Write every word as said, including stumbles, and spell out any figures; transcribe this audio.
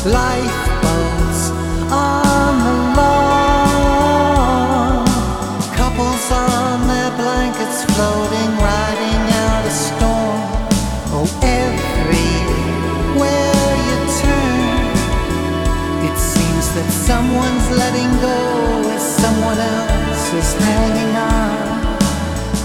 lifeboats on the lawn, couples on their blankets floating, riding out a storm. Oh, everywhere you turn, it seems that someone's letting go